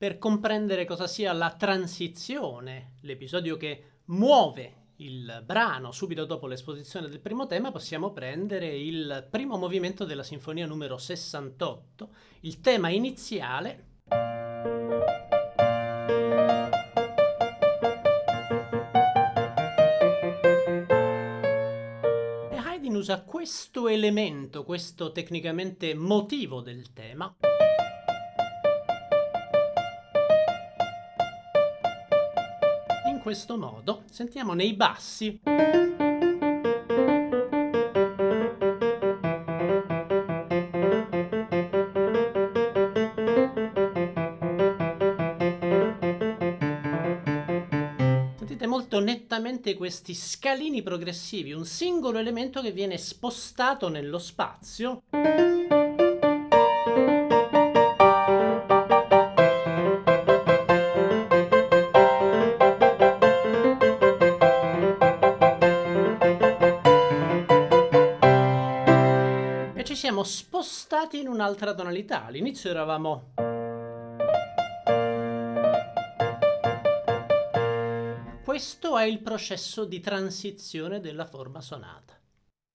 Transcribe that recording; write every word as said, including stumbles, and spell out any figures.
per comprendere cosa sia la transizione, l'episodio che muove il brano subito dopo l'esposizione del primo tema, possiamo prendere il primo movimento della sinfonia numero sessantotto, il tema iniziale. E Haydn usa questo elemento, questo tecnicamente motivo del tema, in questo modo. Sentiamo nei bassi. Sentite molto nettamente questi scalini progressivi, un singolo elemento che viene spostato nello spazio. E ci siamo spostati in un'altra tonalità. All'inizio eravamo... Questo è il processo di transizione della forma sonata.